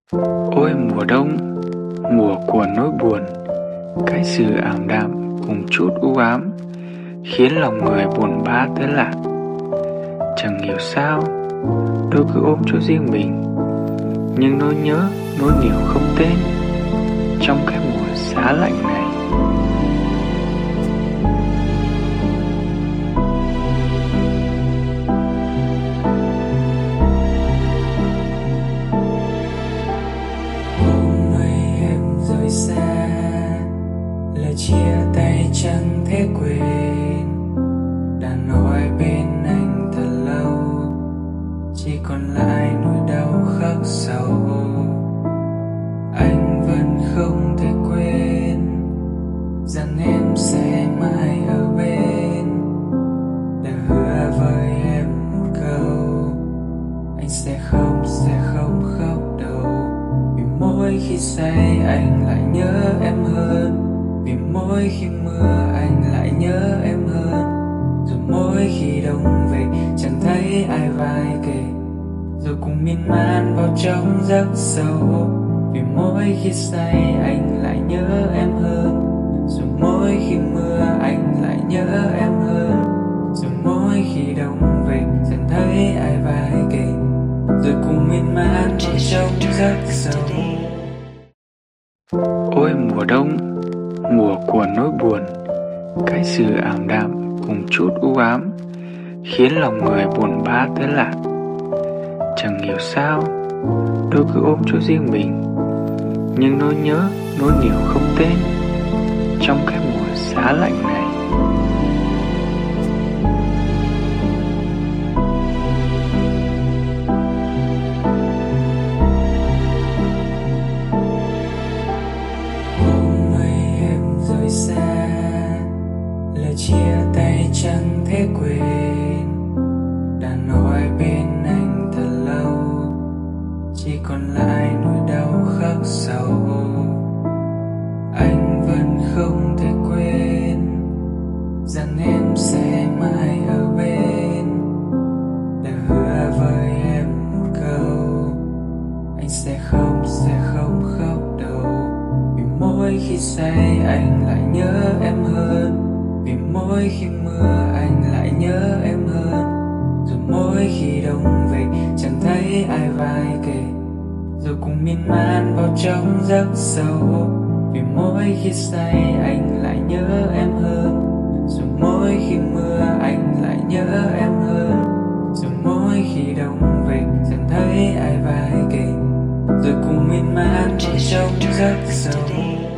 Ôi mùa đông, mùa của nỗi buồn, cái sự ảm đạm cùng chút u ám, khiến lòng người buồn bã tới lạ. Chẳng hiểu sao, tôi cứ ôm cho riêng mình những nỗi nhớ, nỗi niều không tên trong cái mùa giá lạnh này. Xa lời chia tay chẳng thể quên, đã nói bên anh thật lâu, chỉ còn lại nỗi đau khắc sâu. Anh vẫn không thể quên rằng em sẽ mãi ở bên, đã hứa với em một câu anh sẽ không khóc đâu. Vì mỗi khi say anh lại nhớ em hơn, vì mỗi khi mưa anh lại nhớ em hơn. Rồi mỗi khi đông về chẳng thấy ai vai kề, rồi cùng miên man vào trong giấc sâu. Vì mỗi khi say anh lại nhớ em hơn, rồi mỗi khi mưa anh lại nhớ em hơn. Rồi mỗi khi đông về chẳng thấy ai vai kề, rồi cùng miên man vào trong giấc sâu. Ôi mùa đông, mùa của nỗi buồn, cái sự ảm đạm cùng chút u ám, khiến lòng người buồn bã tới lạ. Chẳng hiểu sao, tôi cứ ôm cho riêng mình những nỗi nhớ, nỗi niều không tên trong cái mùa giá lạnh này. Xa lời chia tay chẳng thể quên, đã nói bên anh thật lâu, chỉ còn lại nỗi đau khắc sâu. Anh vẫn không thể quên rằng em sẽ mãi ở bên, đã hứa với em một câu anh sẽ không khóc đâu. Vì mỗi khi say anh lại nhớ em hơn, vì mỗi khi mưa anh lại nhớ em hơn. Rồi mỗi khi đông về chẳng thấy ai vai kề, rồi cùng miên man vào trong giấc sâu. Vì mỗi khi say anh lại nhớ em hơn, rồi mỗi khi mưa anh lại nhớ em hơn. Rồi mỗi khi đông về chẳng thấy ai vai kề, rồi cùng miên man vào trong giấc sâu.